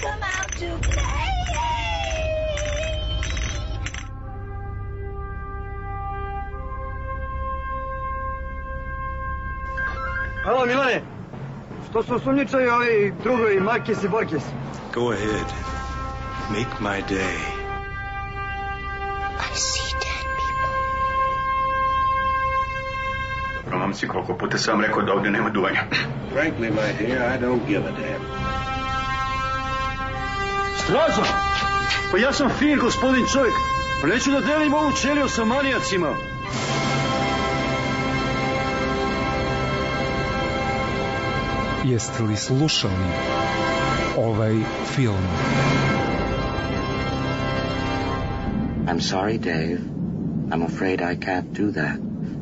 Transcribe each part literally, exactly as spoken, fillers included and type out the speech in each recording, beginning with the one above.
come out to play. Halo, Milane. Što su sumnjičaju ovi drugovi Markis i Borkis? Go ahead. Make my day. I see dead people. Dobro, momci, koliko puta sam rekao da ovdje nema duvanja. Frankly, my dear, I don't give a damn. Stražo! Pa ja sam fin, gospodin čovjek. Pa neću da delim ovu ćeliju sa manijacima. Jeste li slušali ovaj film? I'm sorry, Dave. I'm afraid I can't do that.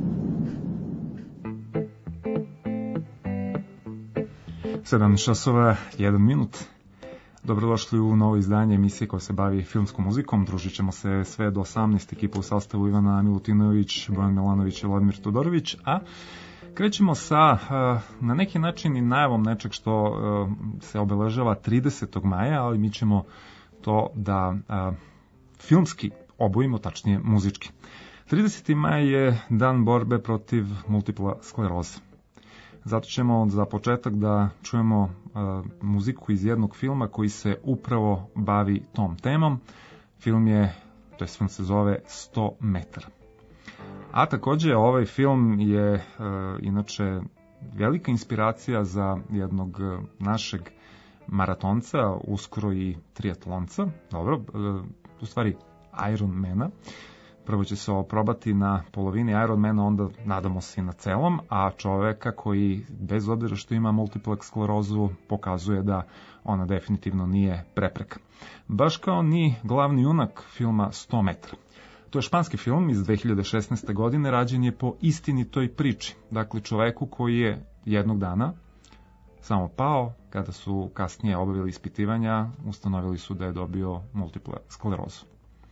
sedam časova, jedan minut. Dobrodošli u novo izdanje emisije koja se bavi filmskom muzikom. Družit ćemo se sve do osamnaest, ekipa u sastavu Ivana Milutinović, Bojan Milanović i Vladimir Todorović, a krećemo sa na neki način i najavom nečeg što se obeležava tridesetog maja, ali mi ćemo to da filmski obojimo, tačnije muzički. trideseti maj je dan borbe protiv multipla skleroze. Zato ćemo za početak da čujemo uh, muziku iz jednog filma koji se upravo bavi tom temom. Film je, to je film se zove sto metara. A takođe ovaj film je uh, inače velika inspiracija za jednog uh, našeg maratonca, uskoro i triatlonca, dobro, uh, u stvari Ironmana. Prvo će se oprobati na polovini Ironmana, onda nadamo se i na celom, a čoveka koji, bez obzira što ima multipla sklerozu, pokazuje da ona definitivno nije prepreka. Baš kao ni glavni junak filma sto metara. To je španski film iz dve hiljade šesnaeste. godine, rađen je po istinitoj priči. Dakle, čoveku koji je jednog dana samo pao, kada su kasnije obavili ispitivanja, ustanovili su da je dobio multipla sklerozu.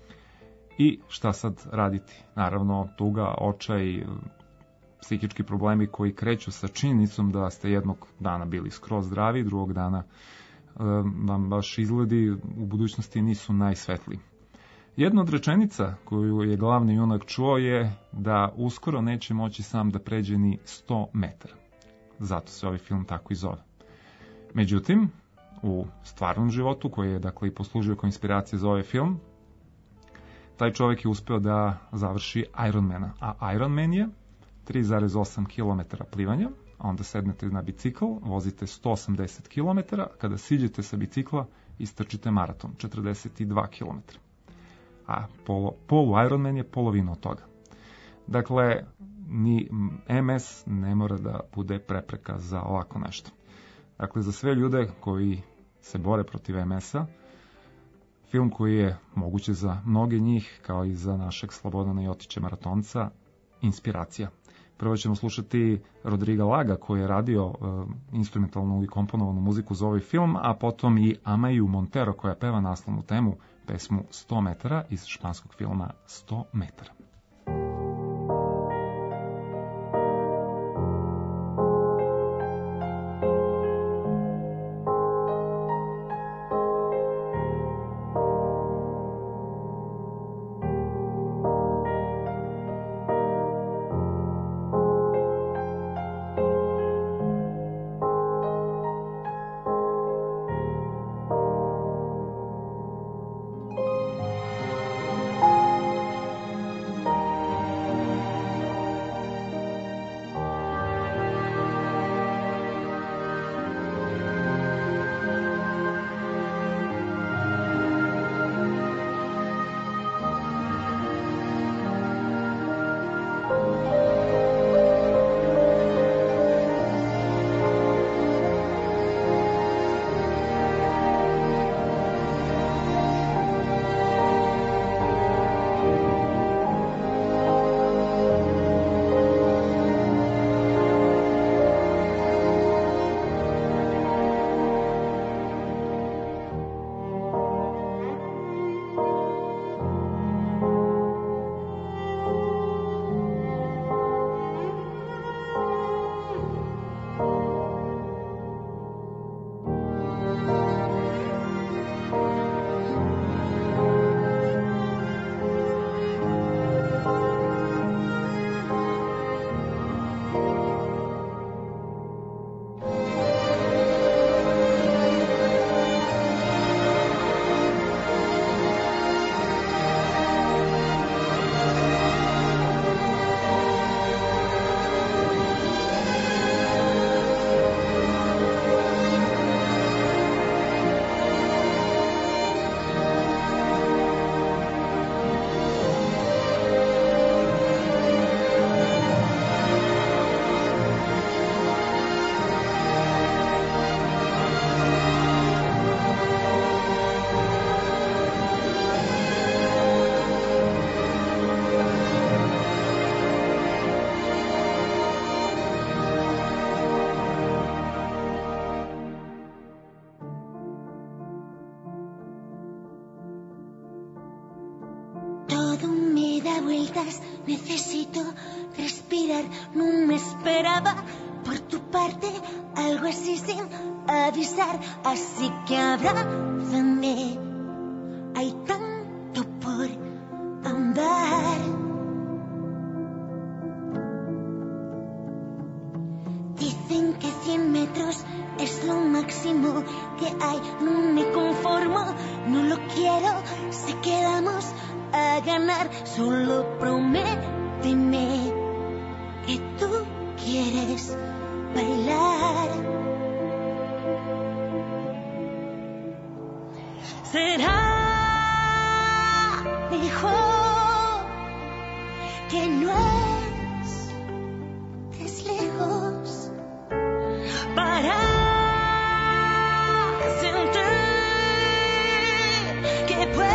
I šta sad raditi? Naravno, tuga, očaj, psihički problemi koji kreću sa činjenicom da ste jednog dana bili skroz zdravi, drugog dana vam baš izgledi u budućnosti nisu najsvetliji. Jedna od rečenica koju je glavni junak čuo je da uskoro neće moći sam da pređe ni sto metara. Zato se ovaj film tako i zove. Međutim, u stvarnom životu, koji je dakle i poslužio kao inspiracija za ovaj film, taj čovjek je uspeo da završi Ironmana, a Ironman je tri zarez osam kilometara plivanja, a onda sednete na bicikl, vozite sto osamdeset kilometara, kada siđete sa bicikla, istrčite maraton, četrdeset dva kilometra. A polo, polu Ironman je polovina od toga. Dakle, ni em es ne mora da bude prepreka za ovako nešto. Dakle, za sve ljude koji se bore protiv em esa, film koji je moguće za mnoge njih, kao i za našeg Slobodana Jotića maratonca, inspiracija. Prvo ćemo slušati Rodriga Laga, koji je radio uh, instrumentalnu i komponovanu muziku za ovaj film, a potom i Amaju Montero, koja peva naslovnu temu, pesmu sto metara iz španskog filma sto metara. vueltas, necesito respirar, no me esperaba por tu parte algo así sin avisar, así que abrázame, hay tanto por andar. Dicen que cien metros es lo máximo que hay, no me conformo, no lo quiero, sé que vamos a ganar, solo prométeme que tú quieres bailar. Será mejor que no estés lejos para sentir que puedo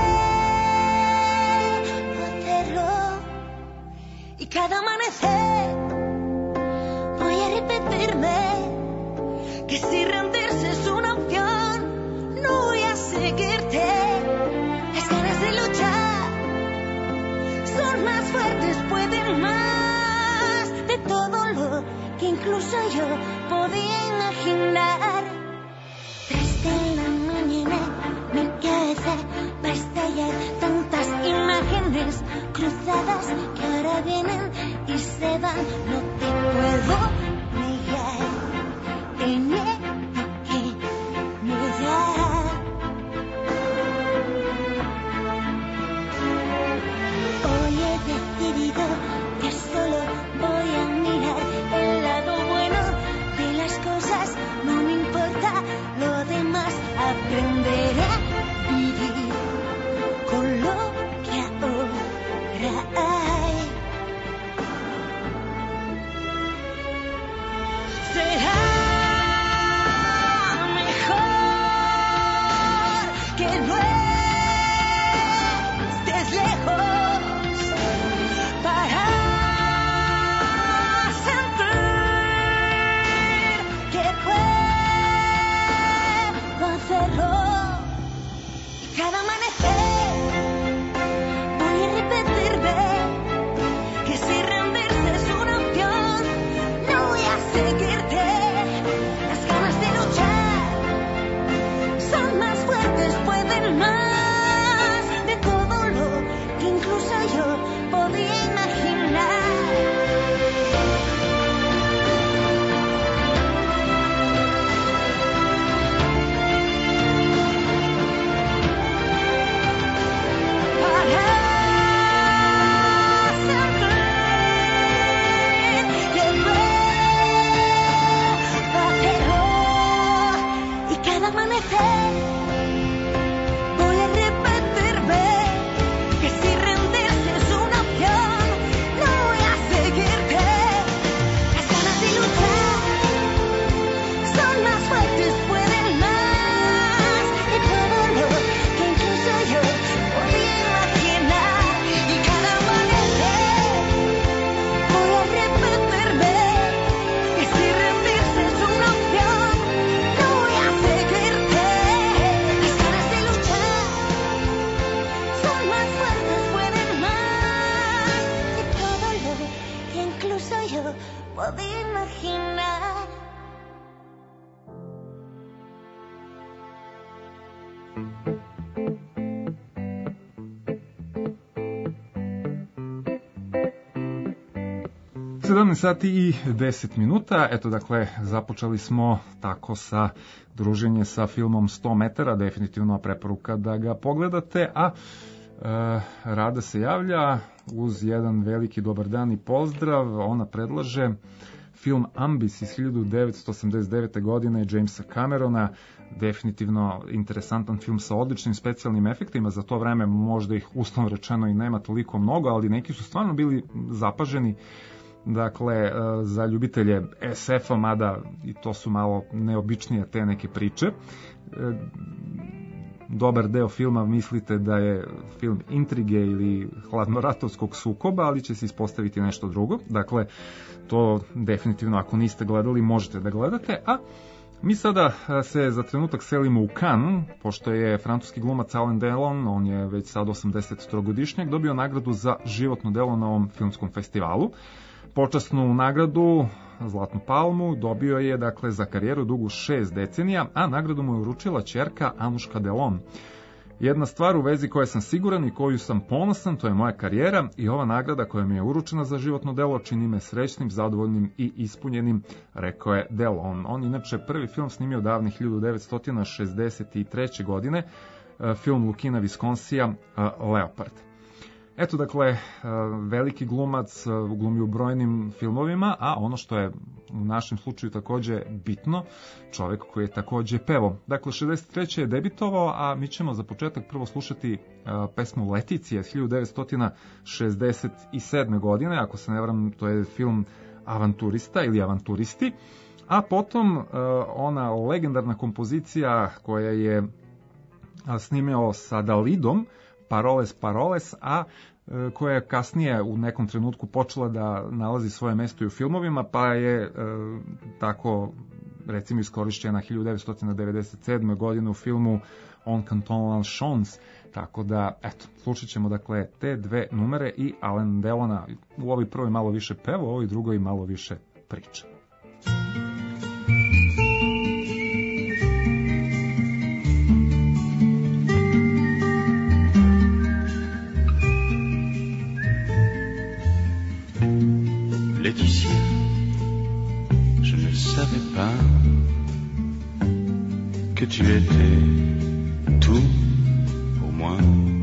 hacerlo. Y cada amanecer voy a repetirme que si rendirse es una opción, no voy a seguirte. Las ganas de luchar son más fuertes, pueden más de todo lo que incluso yo podía imaginar. Tres de la mañana mi cabeza va a estallar, tantas imágenes cruzadas que ahora vienen y se van. No te puedo negar el miedo que me da. Hoy he decidido que solo voy a mirar el lado bueno de las cosas, no me importa lo demás, aprender a vivir con lo que ahora hay. Será mejor que no estés lejos para sentir que puedo hacerlo. Y cada amanecer voy a repetirme que si rendirse es una opción, no voy a seguirte. Las ganas de luchar son más fuertes, pueden más de todo lo que incluso yo podía imaginar. Para sentir que puedo hacerlo. Y cada amanecer voy a repetirme que si rendirse es una opción, no voy a seguirte. Las ganas de luchar son más fuertes, pueden más de todo lo que incluso yo podía imaginar. Y cada amanecer voy a repetirme que si rendirse es una opción, no voy a seguirte. Las ganas de luchar son más fuertes, pueden más de todo lo que incluso yo podía imaginar. sedamnaest sati i deset minuta, eto dakle započeli smo tako sa druženje sa filmom sto metara, definitivno preporuka da ga pogledate, a e, Rada se javlja uz jedan veliki dobar dan i pozdrav, ona predlaže film Ambis iz hiljadu devetsto osamdeset devete. godine Jamesa Camerona, definitivno interesantan film sa odličnim specijalnim efektima, za to vreme možda ih uslovno rečeno i nema toliko mnogo, ali neki su stvarno bili zapaženi. Dakle, za ljubitelje es efa, mada i to su malo neobičnije te neke priče. Dobar deo filma mislite da je film intrige ili hladnoratovskog sukoba, ali će se ispostaviti nešto drugo. Dakle, to definitivno ako niste gledali možete da gledate, a Mi sada se za trenutak selimo u Cannes, pošto je francuski glumac Alain Delon, on je već sad osamdesettrogodišnjak, dobio nagradu za životno delo na ovom filmskom festivalu. Počasnu nagradu, Zlatnu palmu, dobio je dakle za karijeru dugu šest decenija, a nagradu mu je uručila ćerka Anuška Delon. Jedna stvar u vezi koje sam siguran i koju sam ponosan, to je moja karijera i ova nagrada koja mi je uručena za životno delo čini me srećnim, zadovoljnim i ispunjenim, rekao je Delon. On inače prvi film snimio davne hiljadu devetsto šezdeset treće. godine, film Lukina Viskonsija Leopard. Eto, dakle, veliki glumac, glumio u brojnim filmovima, a ono što je u našem slučaju takođe bitno, čovjek koji je takođe pevao. Dakle, šezdeset treće. je debitovao, a mi ćemo za početak prvo slušati pesmu Leticija iz hiljadu devetsto šezdeset sedme. godine, ako se ne varam, to je film Avanturista ili Avanturisti, a potom ona legendarna kompozicija koja je snimio sa Dalidom, Paroles, Paroles, a e, koja je kasnije u nekom trenutku počela da nalazi svoje mesto i u filmovima, pa je e, tako recimo iskorišćena hiljadu devetsto devedeset sedme. godine u filmu On Canton la Chance, tako da, eto, slušat ćemo dakle te dve numere i Alain Delona, u ovoj prvoj malo više peva, u ovoj drugoj malo više priča. Laetitia, je ne savais pas que tu étais tout pour moi.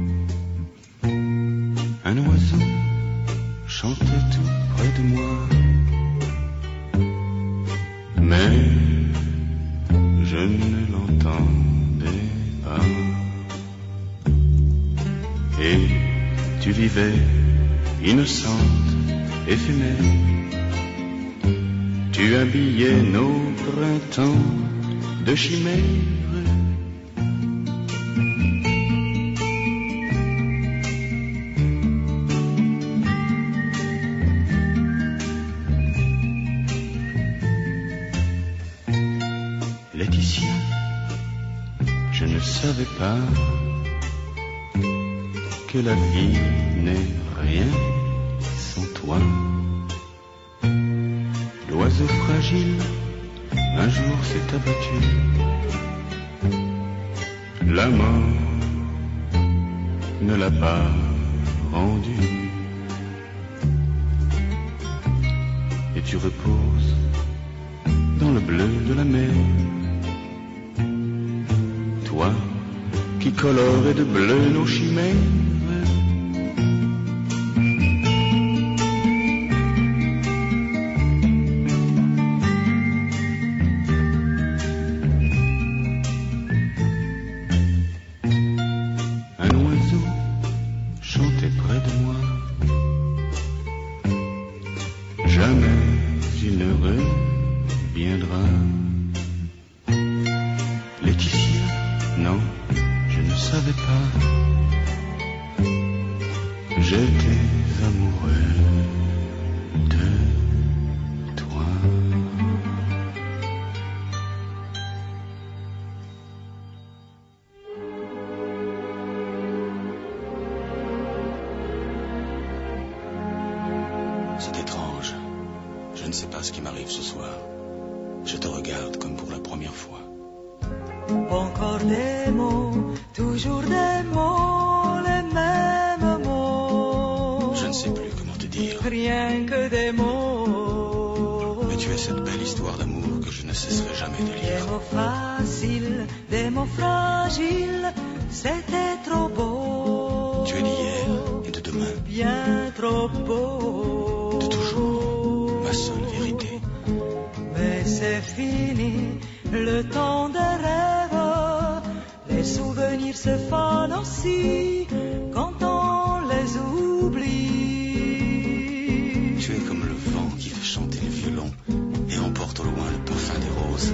Un oiseau chantait tout près de moi, mais je ne l'entendais pas. Et tu vivais innocente, éphémère. Tu habillais nos printemps de chimères. Laetitia, je ne savais pas que la vie n'est rien sans toi. L'oiseau fragile, un jour s'est abattu. La mort ne l'a pas rendu. Et tu reposes dans le bleu de la mer. Toi qui colorais de bleu nos chimères. C'est étrange. Je ne sais pas ce qui m'arrive ce soir. Je te regarde comme pour la première fois. Encore des mots, toujours des mots, les mêmes mots. Je ne sais plus comment te dire. Rien que des mots. Mais tu es cette belle histoire d'amour que je ne cesserai jamais de lire. Des mots faciles, des mots fragiles, c'était trop beau. Tu es d'hier et de demain. Bien trop beau. De toujours, ma seule vérité. Mais c'est fini, le temps des rêves. Les souvenirs se fanent aussi quand on les oublie. Tu es comme le vent qui fait chanter le violon et emporte au loin le parfum des roses.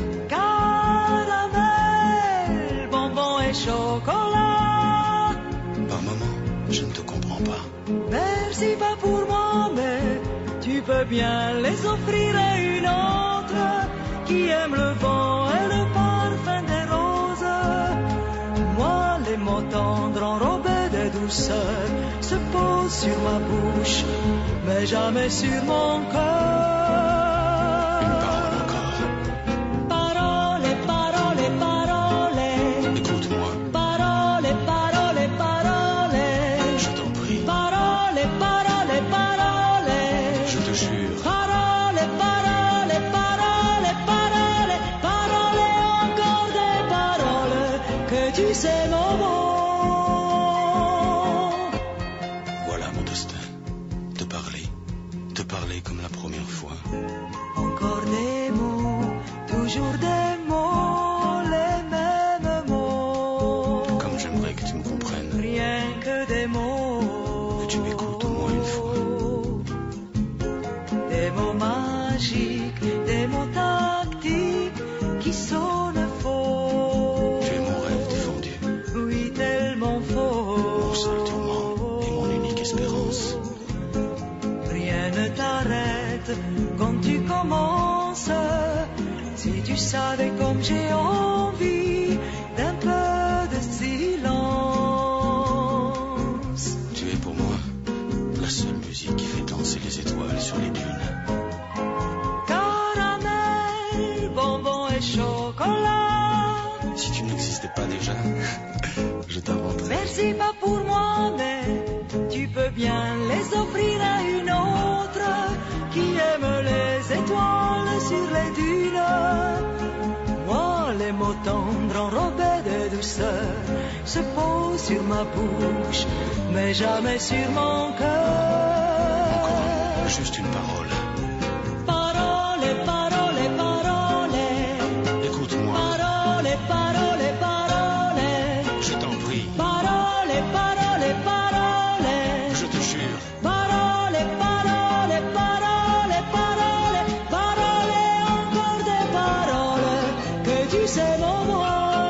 Caramel, bonbon et chocolat. Par moments, je ne te comprends pas. Merci pas pour moi, mais tu peux bien les offrir à une autre qui aime le vent et le enrobés de douceur se posent sur ma bouche, mais jamais sur mon cœur. Une parole encore. Parole, parole, parole. Écoute-moi. Parole, parole, parole. Je t'en prie. Parole, parole, parole. Je te jure. Parole, parole, parole, parole. Parole, encore des paroles que tu sais mon mot. Voilà mon destin. Te parler. Te parler comme la première fois. Encore des mots, toujours des mots, les mêmes mots. Comme j'aimerais que tu me comprennes. Rien que des mots. Que tu m'écoutes au moins une fois. Des mots magiques, des mots tactiques qui sonnent faux. Tu es mon rêve défendu. Oui, tellement faux. Mon seul tourment et mon unique espérance. Rien ne t'arrête quand tu commences. Si tu savais comme j'ai envie d'un peu de silence. Tu es pour moi la seule musique qui fait danser les étoiles sur les dunes. Caramel, bonbon et chocolat. Si tu n'existais pas déjà, je t'inventerais. Merci pas pour moi, mais tu peux bien les offrir à une autre qui aime les étoiles sur les dunes. Moi, les mots tendres enrobés de douceur se posent sur ma bouche, mais jamais sur mon cœur. Encore un mot, juste une parole. Parole, parole, parole. Écoute-moi. Parole, parole, parole. Je t'en prie. Parole, parole, parole. Je te jure. Parole, parole, parole, parole. Parole, encore des paroles que tu sais mon mot.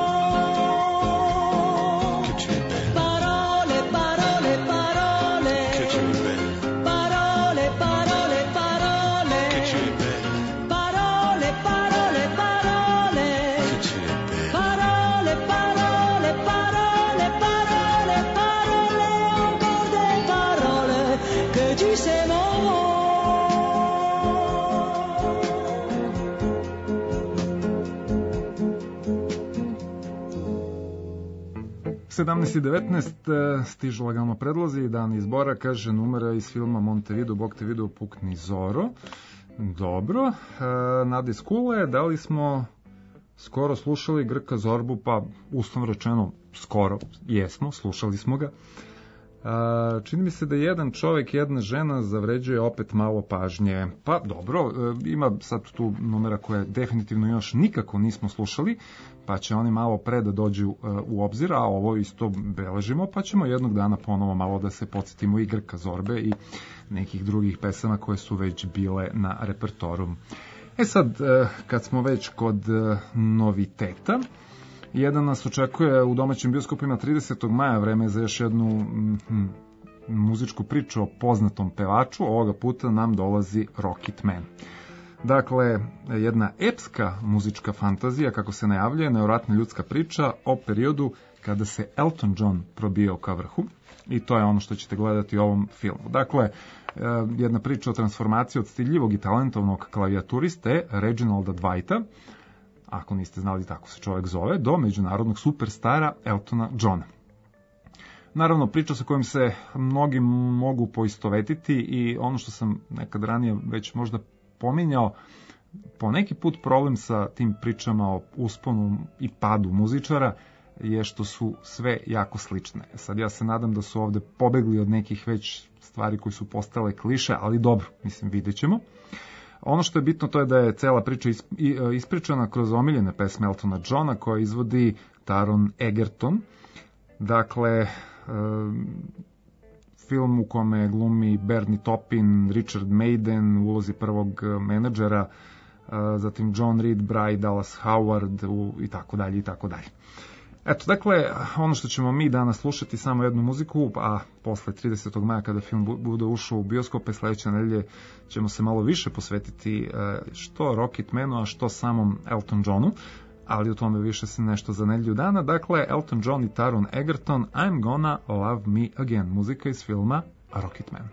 Que tu es belle. Parole, parole, parole. Que tu es belle. Parole, parole, parole. Que tu es belle. Parole, parole, parole. Que tu es belle. Parole, parole, parole, parole, parole, encore des paroles que tu sais mon mot. sedamnaest i devetnaest stižu lagano predlozi, dan izbora, kaže numera iz filma Montevideo, Bog te video, pukni Zoro. Dobro. E, Nade Skule, da li smo skoro slušali Grka Zorbu? Pa, uslovno rečeno, skoro jesmo, slušali smo ga. A, čini mi se da jedan čovjek, jedna žena zavređuje opet malo pažnje. Pa dobro, e, ima sad tu numera koje definitivno još nikako nismo slušali, pa će oni malo pre da dođu e, u obzir, a ovo isto beležimo, pa ćemo jednog dana ponovo malo da se podsjetimo i Grka Zorbe i nekih drugih pesama koje su već bile na repertoru. E sad, e, kad smo već kod e, noviteta, jedan nas očekuje u domaćim bioskopima tridesetog maja, vreme za još jednu mm, muzičku priču o poznatom pevaču, ovoga puta nam dolazi Rocket Man. Dakle, jedna epska muzička fantazija, kako se najavljuje, nevjerojatna ljudska priča o periodu kada se Elton John probio ka vrhu, i to je ono što ćete gledati u ovom filmu. Dakle, jedna priča o transformaciji od stidljivog i talentovnog klavijaturiste Reginalda Dwighta, ako niste znali tako se čovjek zove, do međunarodnog superstara Eltona Johna. Naravno, priča sa kojom se mnogi mogu poistovetiti i ono što sam nekad ranije već možda pominjao, po neki put problem sa tim pričama o usponu i padu muzičara je što su sve jako slične. Sad ja se nadam da su ovde pobegli od nekih već stvari koji su postale kliše, ali dobro, mislim, vidjet ćemo. Ono što je bitno to je da je cela priča ispričana kroz omiljene pesme Eltona Johna koje izvodi Taron Egerton. Dakle, film u kome glumi Bernie Taupin, Richard Madden u ulozi prvog menadžera, zatim John Reed, Bry Dallas Howard i tako dalje i tako dalje. Eto, dakle, ono što ćemo mi danas slušati samo jednu muziku, a posle tridesetog maja kada film bude ušao u bioskope, sledeće nedelje ćemo se malo više posvetiti što Rocket Manu, a što samom Elton Johnu. ali o tome više se nešto za nedelju dana. Dakle, Elton John i Taron Egerton, I'm Gonna Love Me Again, muzika iz filma Rocketman.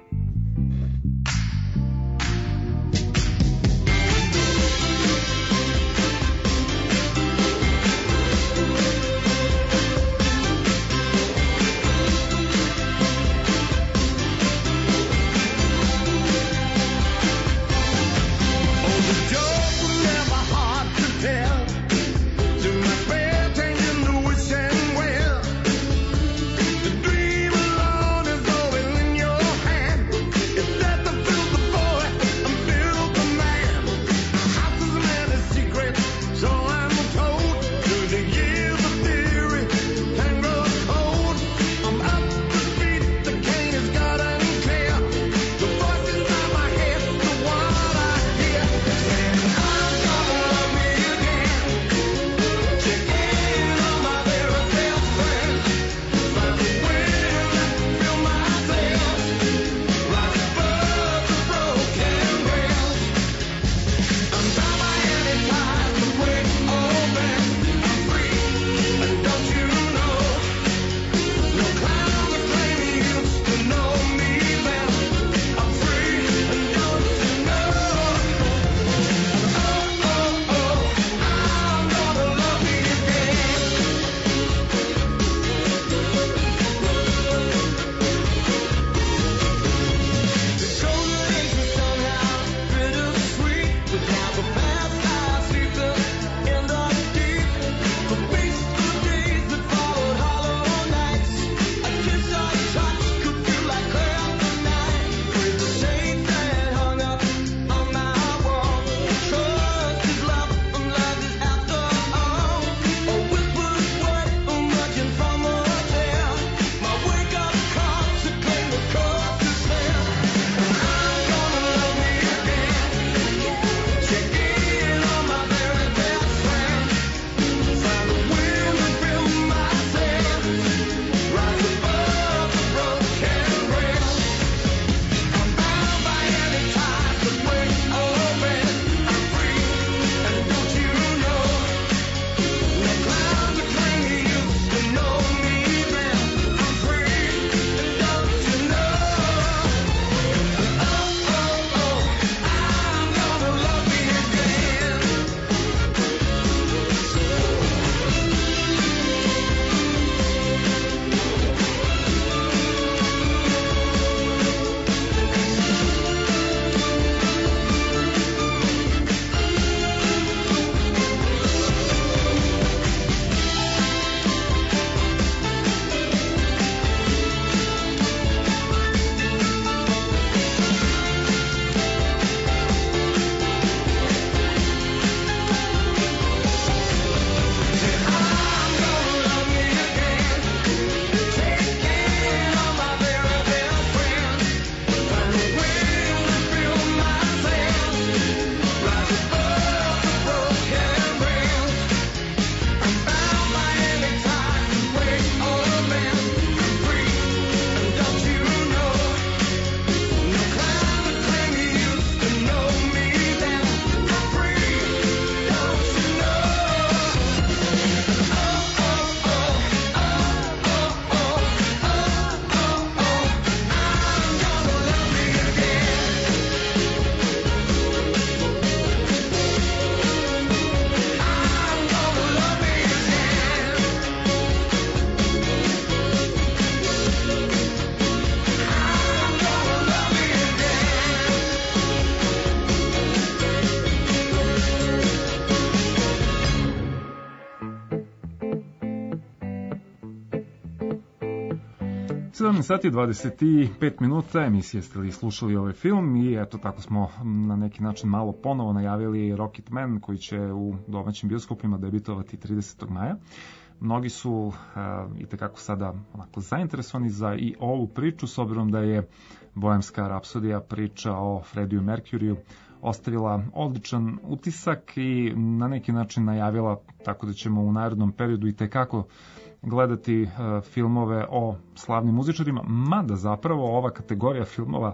sedamnaest sati dvadeset pet minuta, emisije ste li slušali ovaj film i eto tako smo na neki način malo ponovo najavili Rocketman koji će u domaćim bioskopima debitovati tridesetog maja. Mnogi su uh, i tekako sada onako zainteresovani za i ovu priču, s obzirom da je Bohemska rapsodija priča o Freddiju Mercuryu ostavila odličan utisak i na neki način najavila tako da ćemo u narednom periodu i tekako gledati uh, filmove o slavnim muzičarima, mada zapravo ova kategorija filmova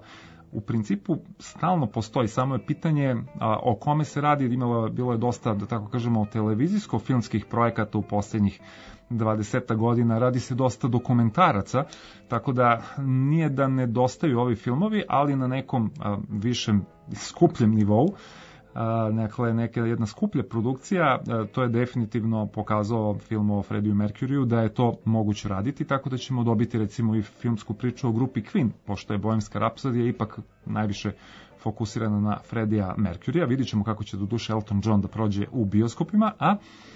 u principu stalno postoji, samo je pitanje a, o kome se radi. Imalo, bilo je dosta, da tako kažemo, televizijsko-filmskih projekata u posljednjih dvadeset godina, radi se dosta dokumentaraca, tako da nije da nedostaju ovi filmovi, ali na nekom a, višem, skupljem nivou. Uh, dakle, neka jedna skuplja produkcija, uh, to je definitivno pokazao film o Freddie Mercuryu da je to moguće raditi, tako da ćemo dobiti recimo i filmsku priču o grupi Queen, pošto je Bohemska rapsodija ipak najviše fokusirana na Freddija Mercurya. Vidit ćemo kako će do duše Elton John da prođe u bioskopima, a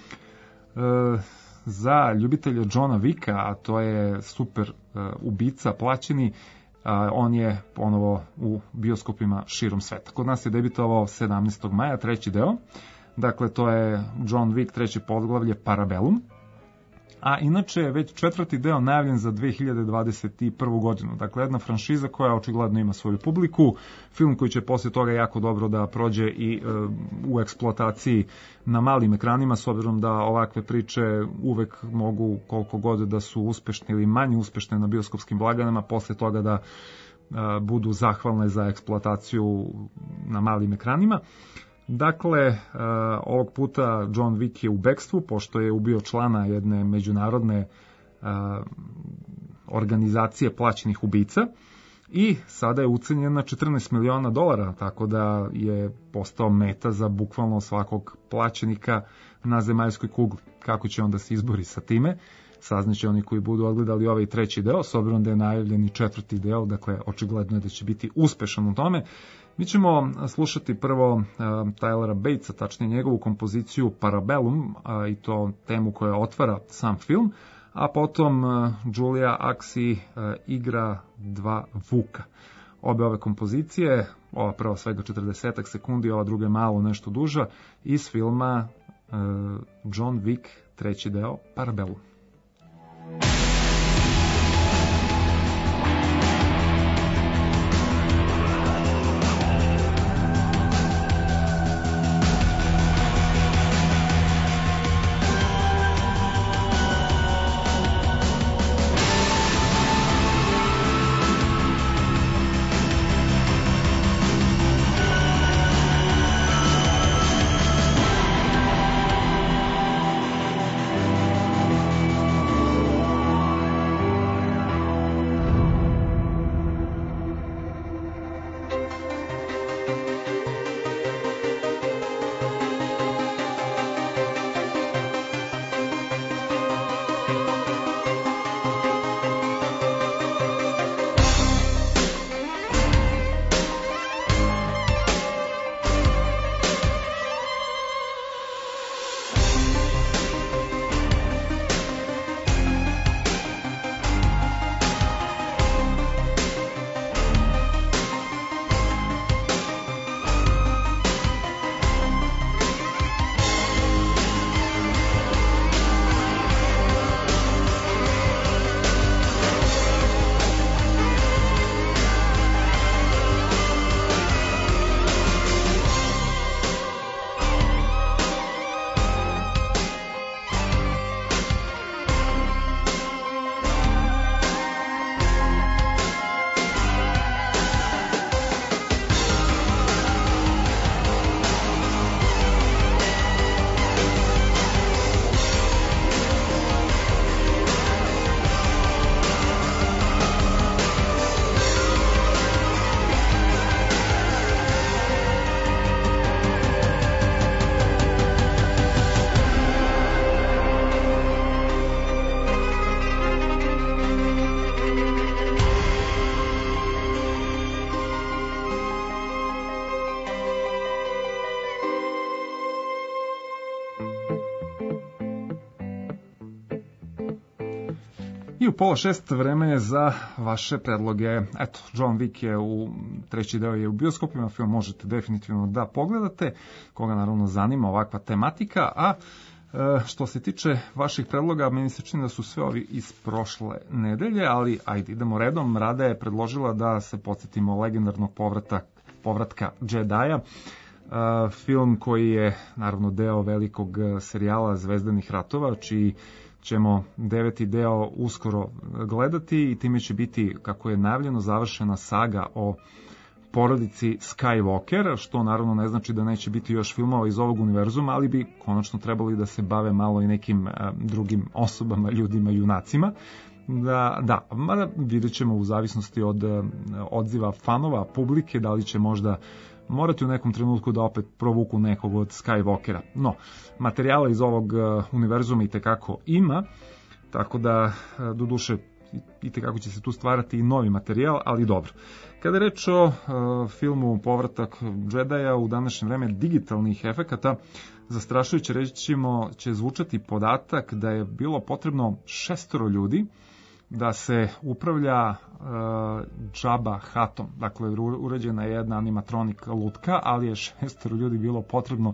uh, za ljubitelja Johna Wicka, a to je super uh, ubica plaćeni, Uh, on je ponovo u bioskopima širom sveta. Kod nas je debitovao sedamnaestog maja, treći deo. Dakle, to je John Wick, treće poglavlje, Parabellum. A inače je već četvrti deo najavljen za dve hiljade dvadeset prvu godinu. Dakle, jedna franšiza koja očigledno ima svoju publiku. Film koji će poslije toga jako dobro da prođe i e, u eksploataciji na malim ekranima, s obzirom da ovakve priče uvek mogu, koliko god da su uspešne ili manje uspešne na bioskopskim blagdanama, posle toga da e, budu zahvalne za eksploataciju na malim ekranima. Dakle, uh, ovog puta John Wick je u bekstvu, pošto je ubio člana jedne međunarodne uh, organizacije plaćenih ubica i sada je ucenjen na četrnaest miliona dolara, tako da je postao meta za bukvalno svakog plaćenika na zemaljskoj kugli. Kako će on da se izbori sa time? Saznaće oni koji budu odgledali ovaj treći deo, s obzirom da je najavljen i četvrti deo, dakle očigledno je da će biti uspešan u tome. Mi ćemo slušati prvo uh, Tylera Batesa, tačnije njegovu kompoziciju Parabellum, uh, i to temu koja otvara sam film, a potom uh, Julia Axi uh, igra dva Vuka. Obe ove kompozicije, ova prva svega četrdeset sekundi, ova druga je malo nešto duža, iz filma uh, John Wick, treći deo, Parabellum. I u pola šest vreme je za vaše predloge. Eto, John Wick je u treći deo je u bioskopima, film možete definitivno da pogledate, koga naravno zanima ovakva tematika, a što se tiče vaših predloga, meni se čini da su sve ovi iz prošle nedelje, ali ajde, idemo redom. Rada je predložila da se podsjetimo legendarnog povrata, povratka Jedija, film koji je naravno deo velikog serijala Zvezdanih ratova, čiji ćemo deveti deo uskoro gledati i time će biti, kako je najavljeno, završena saga o porodici Skywalker, što naravno ne znači da neće biti još filmova iz ovog univerzuma, ali bi konačno trebali da se bave malo i nekim drugim osobama, ljudima, junacima. Da, da, mada vidjet ćemo u zavisnosti od odziva fanova, publike, da li će možda morati u nekom trenutku da opet provuku nekog od Skywalkera. No, materijala iz ovog univerzuma i tekako ima, tako da, do duše, i tekako će se tu stvarati i novi materijal, ali dobro. Kada je reč o uh, filmu Povratak Džedaja, u današnje vreme digitalnih efekata, zastrašujuće reći ćemo, će zvučati podatak da je bilo potrebno šestoro ljudi da se upravlja uh, Jabba Hutom. Dakle, uređena je jedna animatronik lutka, ali je šestoro ljudi bilo potrebno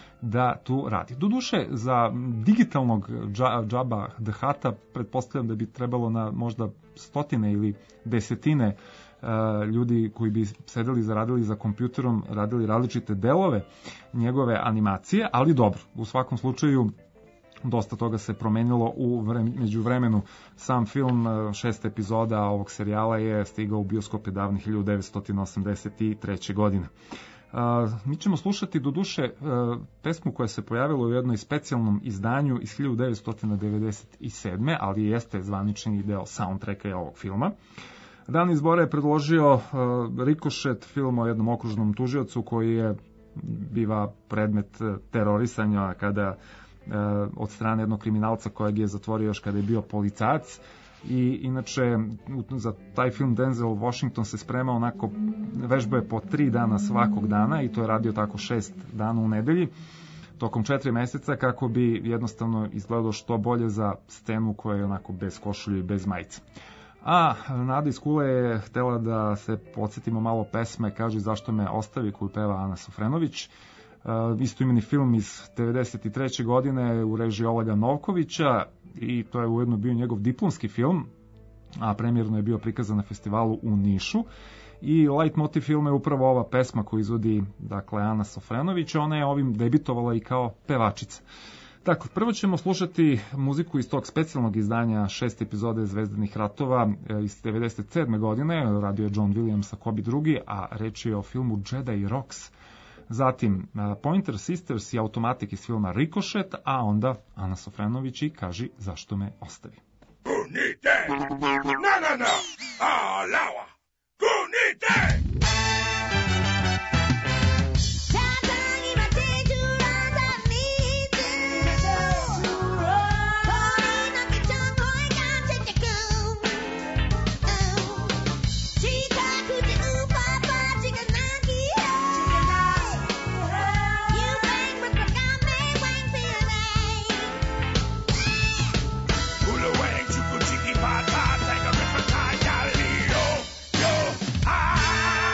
da tu radi. Doduše, za digitalnog Jabba the Hutta pretpostavljam da bi trebalo na možda stotine ili desetine uh, ljudi koji bi sedeli, zaradili za kompjuterom, radili različite delove njegove animacije, ali dobro, u svakom slučaju dosta toga se promenilo u vreme, među vremenu. Sam film, šest epizoda ovog serijala je stigao u bioskope davne hiljadu devetsto osamdeset treće. godine. Uh, mi ćemo slušati do duše uh, pesmu koja se pojavila u jednoj specijalnom izdanju iz hiljadu devetsto devedeset sedme. ali jeste zvanični deo soundtracka ovog filma. Dan izbora je predložio uh, Rikošet, film o jednom okružnom tužiocu koji je biva predmet terorisanja kada uh, od strane jednog kriminalca kojeg je zatvorio još kada je bio policajac. I inače za taj film Denzel Washington se spremao onako, vežbao je po tri dana svakog dana i to je radio tako šest dana u nedelji tokom četiri meseca kako bi jednostavno izgledao što bolje za scenu koja je onako bez košulje i bez majice. A Nada iz Kule je htela da se podsjetimo malo pesme Kaži zašto me ostavi, koju peva Ana Sofrenović. Uh, istoimeni film iz devedeset treće. godine u režiji Olega Novkovića i to je ujedno bio njegov diplomski film, a premijerno je bio prikazan na festivalu u Nišu. I leitmotiv filma je upravo ova pesma koju izvodi, dakle, Ana Sofrenović. Ona je ovim debitovala i kao pevačica. Dakle, prvo ćemo slušati muziku iz tog specijalnog izdanja šest epizode Zvezdanih ratova iz devedeset sedme. godine. Radio je John Williams, a Kobi drugi, a reč je o filmu Jedi Rocks. Zatim Pointer Sisters i Automatic iz filma Rikošet, a onda Ana Sofrenović i Kaži zašto me ostavi. Kunite! Na, na, na! Alawa! Kunite! Ah!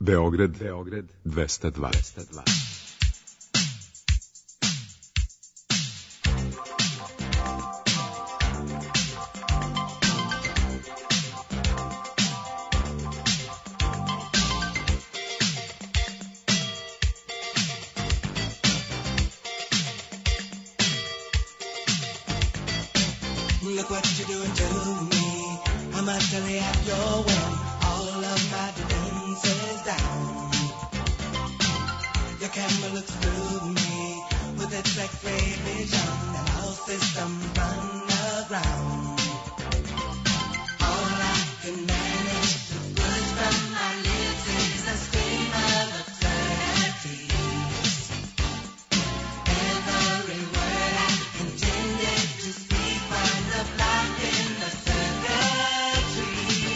Beograd, Beograd dvesta dva. Look what you're doing to me. I'm utterly at your whim. All of my defenses down. Your camera looks through me with its X-ray vision, and all systems run aground. All I can manage to push from my lips is a stream of absurdities. Every word I intended to speak winds up locked in the circuitry.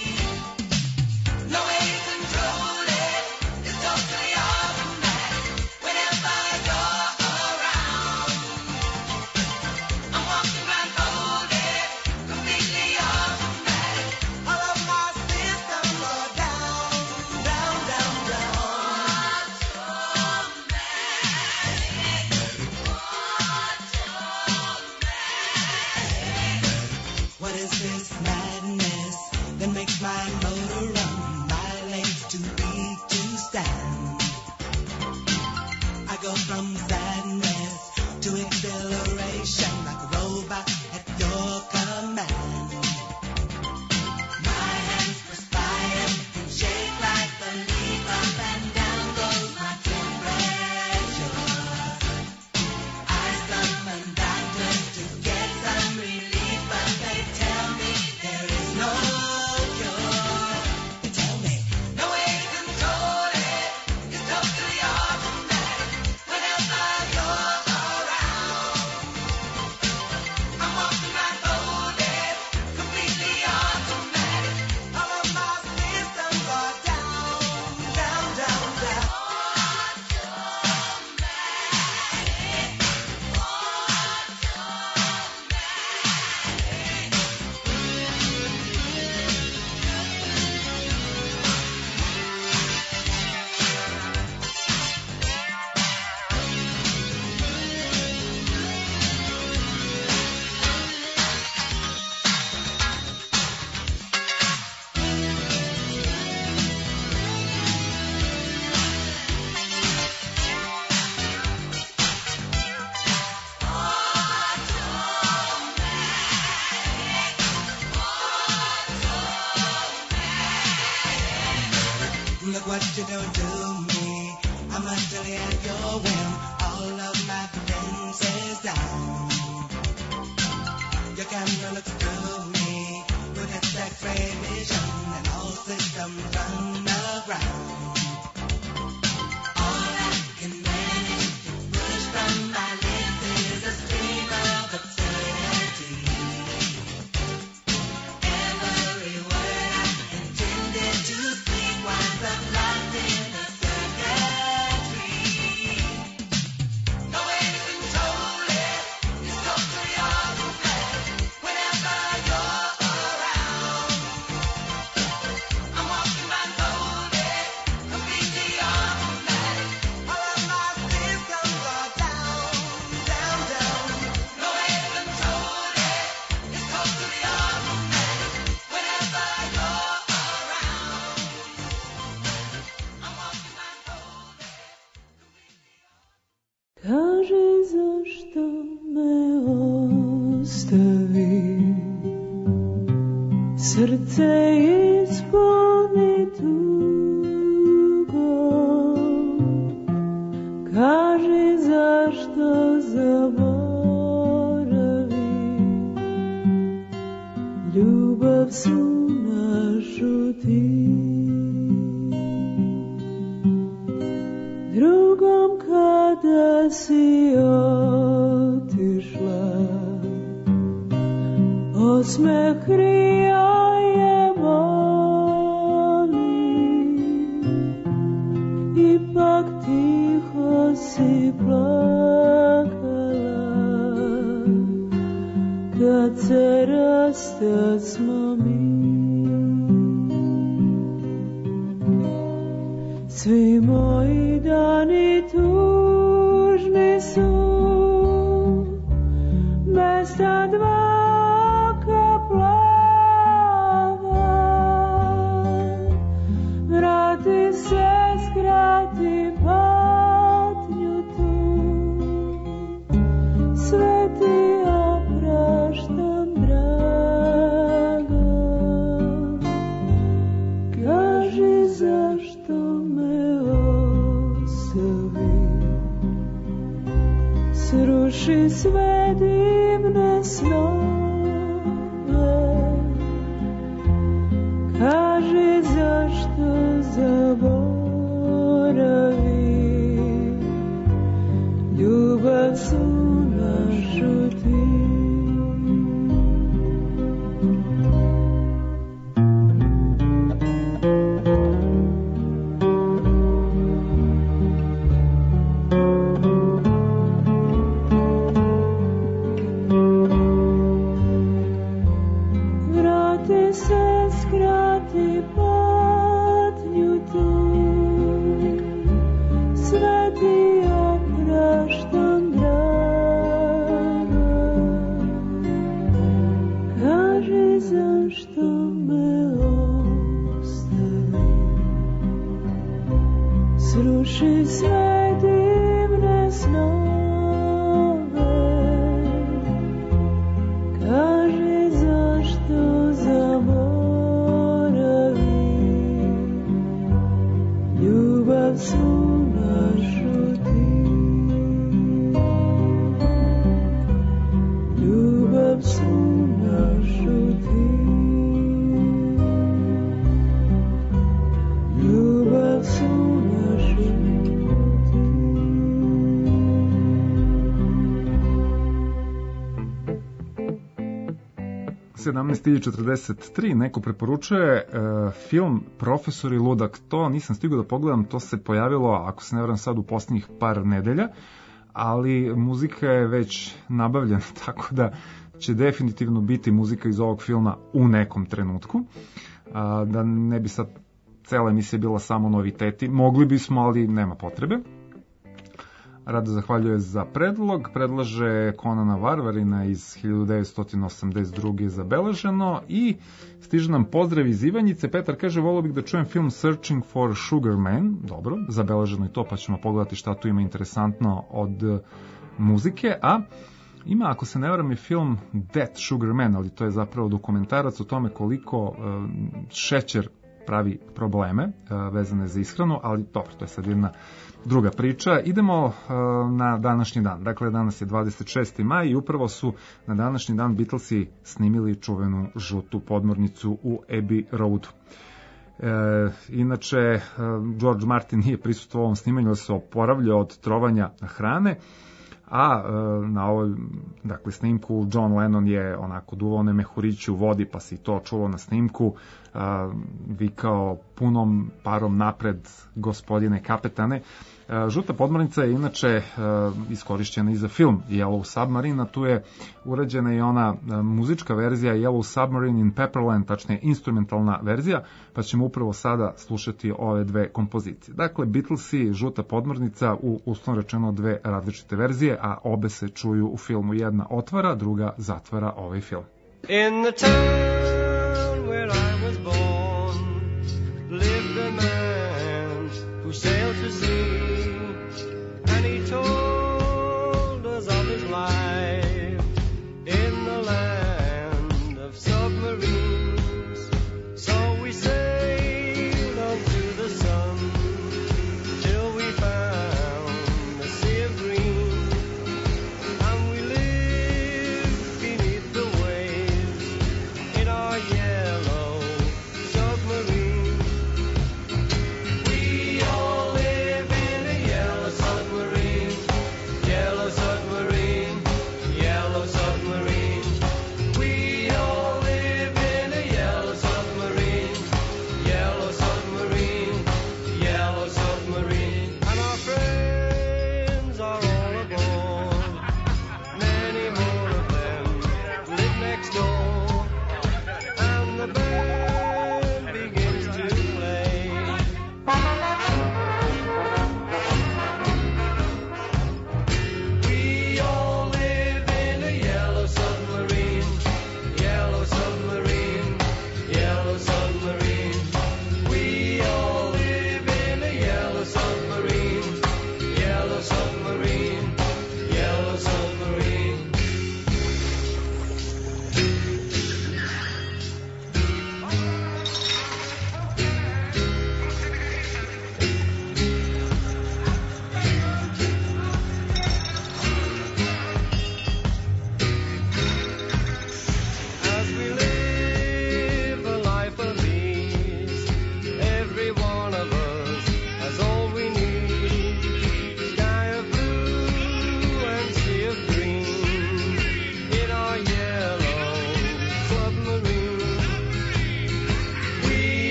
No way to control it. It's totally automatic. Whenever you're around, I'm walking blindfolded, completely automatic. All of my systems go down, down, down, down. What is this madness that makes my motor run? My legs too weak to stand. I go from sadness to exhilaration like a robot at your command. My hands perspire and shake like the leaf. Up and down goes my temperature. I summon doctors to get some relief, but they tell me there is no cure. They tell me no way to control it. It's totally automatic. Whenever you're around, I'm walking blindfolded, completely automatic. All of my systems are down, down, down, down. Look what you're doing to me. I'm utterly at your whim. All of my defenses down. Your camera looks through me with its X-ray vision, and all systems run aground. All I can manage to push from my lips is a stream of absurdity. Every word I intended to speak winds up locked in the circuitry. No way to control it. It's totally automatic. Whenever you're around, I'm walking blindfolded, completely automatic. All of my systems are down, down, down. No way to control it. It's totally automatic. Whenever you're around, I'm walking blindfolded. Kaži zašto me ostavi, srce ispuni tugom. Kaži zašto zaboravi, ljubav su našu ti. Drugom kada si otišla, osmeh krio je boli, ipak tiho si plakala, kad se rastasmo mi. Svi moji dani tužni su, mesta dva ka plava. Vrati se, skrati patnju tu, sve ti opraštam, draga. Kaži zašto me ostavi, sruši sve divne snove. Kaži zašto zaboravi, ljubav su našu ti. Vrati se, skrati patnju tu, sve ti opraštam, draga. Kaži zašto me ostavi, sruši sve divne snove. Kaži zašto zaboravi, ljubav su našu ti. Ljubav su našu ti. Ljubav su našu ti. sedamnaest četrdeset tri neko preporučuje uh, film Profesor i ludak. To nisam stigao da pogledam, to se pojavilo, ako se ne varam, sad u posljednjih par nedelja, ali muzika je već nabavljena, tako da će definitivno biti muzika iz ovog filma u nekom trenutku. Uh, da ne bi sad cela emisija bila samo noviteti, mogli bismo, ali nema potrebe. Rado zahvaljuje za predlog, predlaže Konana Varvarina iz hiljadu devetsto osamdeset druge zabeleženo i stiže nam pozdrav iz Ivanjice. Petar kaže, volio bih da čujem film Searching for Sugar Man, dobro, zabeleženo i to, pa ćemo pogledati šta tu ima interesantno od muzike, a ima, ako se ne varam, je film That Sugar Man, ali to je zapravo dokumentarac o tome koliko uh, šećer pravi probleme uh, vezane za ishranu, ali dobro, to je sad jedna druga priča. Idemo uh, na današnji dan. Dakle, danas je dvadeset šesti maj i upravo su na današnji dan Beatlesi snimili čuvenu žutu podmornicu u Abbey Roadu. E, inače, uh, George Martin nije prisustvovao ovom snimanju, se oporavljao od trovanja hrane, a uh, na ovoj, dakle, snimku John Lennon je onako duvao ne mehurići u vodi, pa se i to čulo na snimku, uh, vikao punom parom napred, gospodine kapetane. Uh, žuta podmornica je inače uh, iskorišćena i za film Yellow Submarine, a tu je urađena i ona uh, muzička verzija Yellow Submarine in Pepperland, tačnije instrumentalna verzija, pa ćemo upravo sada slušati ove dve kompozicije. Dakle, Beatlesi, žuta podmornica, u uslovno rečeno dve različite verzije, a obe se čuju u filmu. Jedna otvara, druga zatvara ovaj film. In the town where I was born lived a man who sailed to sea, and he told us of his life in the land of submarines. So we sailed on to the sun till we found the sea of green, and we lived beneath the waves in our yellow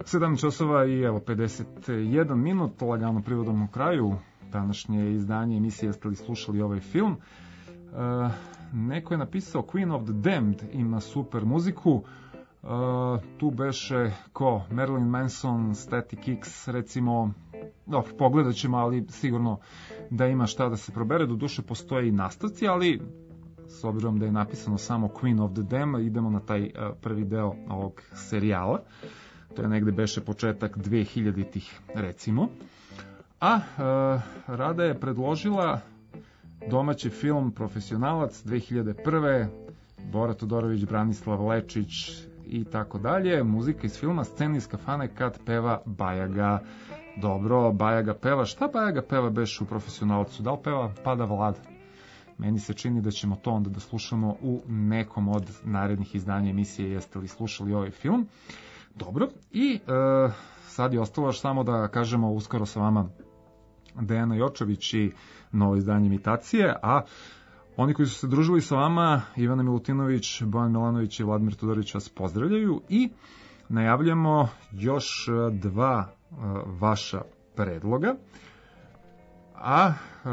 sedam časova i evo pedeset jedan minut, lagano privodom u kraju današnje izdanje emisije. Jeste li slušali ovaj film? Uh, neko je napisao Queen of the Damned ima super muziku. Uh, tu beše ko Marilyn Manson, Static X, recimo, dobro, pogledat ćemo, ali sigurno da ima šta da se probere. Do duše postoje i nastavci, ali s obzirom da je napisano samo Queen of the Damned, idemo na taj uh, prvi deo ovog serijala. To je negde beše početak dvehiljaditih, recimo. A uh, Rada je predložila domaći film Profesionalac dve hiljade prve. Bora Todorović, Branislav Lečić i tako dalje. Muzika iz filma Scena iz kafane kad peva Bajaga. Dobro, Bajaga peva. Šta Bajaga peva beš u Profesionalcu? Da li peva Pada Vlada? Meni se čini da ćemo to onda da slušamo u nekom od narednih izdanja emisije Jeste li slušali ovaj film? Dobro, i e, sad je ostalo još samo da kažemo uskoro sa vama Dejana Jočević i novo izdanje Imitacije, a oni koji su se družili sa vama, Ivana Milutinović, Bojan Milanović i Vladimir Todorić vas pozdravljaju i najavljamo još dva e, vaša predloga. A e,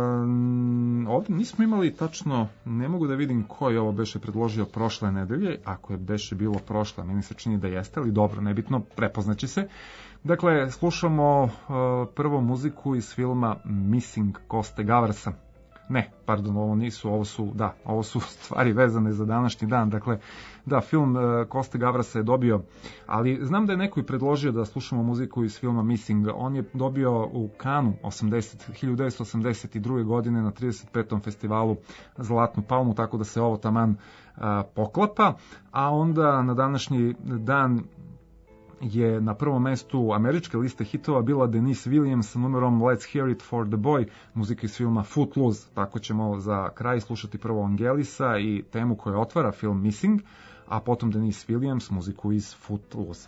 ovdje nismo imali tačno, ne mogu da vidim ko je ovo beše predložio prošle nedelje, ako je beše bilo prošle, meni se čini da jeste, ali dobro, nebitno, prepoznaće se. Dakle, slušamo e, prvo muziku iz filma Missing Koste Gavrsa. Ne, pardon, ovo nisu, ovo su, da, ovo su stvari vezane za današnji dan. Dakle, da, film uh, Koste Gavrasa je dobio, ali znam da je neko i predložio da slušamo muziku iz filma Missing. On je dobio u Kanu hiljadu devetsto osamdeset druge godine na trideset petom festivalu Zlatnu palmu, tako da se ovo taman uh, poklapa, a onda na današnji dan je na prvom mestu američke liste hitova bila Denise Williams sa numerom Let's Hear It for the Boy, muzika iz filma Footloose. Tako ćemo za kraj slušati prvo Angelisa i temu koja otvara film Missing, a potom Denise Williams, muziku iz Footloose.